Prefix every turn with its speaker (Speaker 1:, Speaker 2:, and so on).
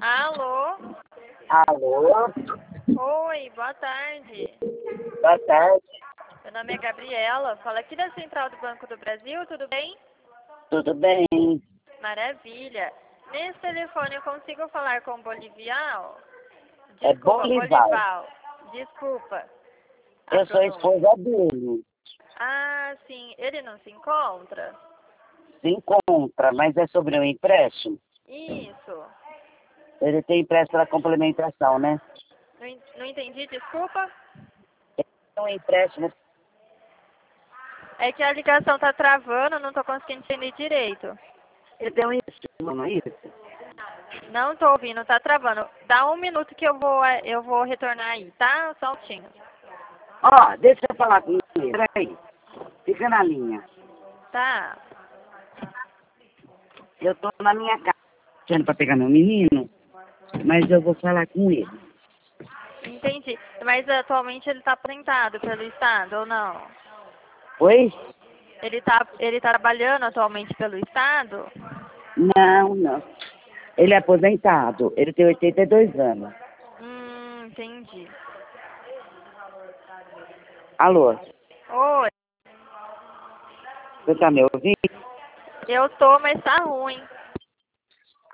Speaker 1: Alô?
Speaker 2: Alô?
Speaker 1: Oi, boa tarde.
Speaker 2: Boa tarde.
Speaker 1: Meu nome é Gabriela, falo aqui da Central do Banco do Brasil, tudo bem?
Speaker 2: Tudo bem?
Speaker 1: Maravilha. Nesse telefone eu consigo falar com o Bolivial?
Speaker 2: É
Speaker 1: Desculpa,
Speaker 2: Bolivar.
Speaker 1: Bolival. Desculpa. A
Speaker 2: Eu sou a
Speaker 1: pronúncia.
Speaker 2: esposa dele.
Speaker 1: Ah, sim. Ele não se encontra?
Speaker 2: Se encontra, mas é sobre um empréstimo.
Speaker 1: Isso.
Speaker 2: Ele tem empréstimo para complementação, né?
Speaker 1: Não entendi, desculpa.
Speaker 2: Tem um empréstimo.
Speaker 1: É que a ligação tá travando, não tô conseguindo entender direito.
Speaker 2: Ele tem um empréstimo, não é isso?
Speaker 1: Não tô ouvindo, tá travando. Dá um minuto que eu vou retornar aí, tá? Só um minutinho.
Speaker 2: Ó, deixa eu falar com ele. Peraí. Fica na linha.
Speaker 1: Tá.
Speaker 2: Eu tô na minha casa para pegar meu menino, mas eu vou falar com ele.
Speaker 1: Entendi. Mas atualmente ele tá aposentado pelo Estado ou não?
Speaker 2: Oi?
Speaker 1: Ele tá trabalhando atualmente pelo Estado?
Speaker 2: Não, não. Ele é aposentado. Ele tem 82 anos.
Speaker 1: Entendi.
Speaker 2: Alô?
Speaker 1: Oi,
Speaker 2: Você tá me ouvindo?
Speaker 1: eu tô, mas tá ruim.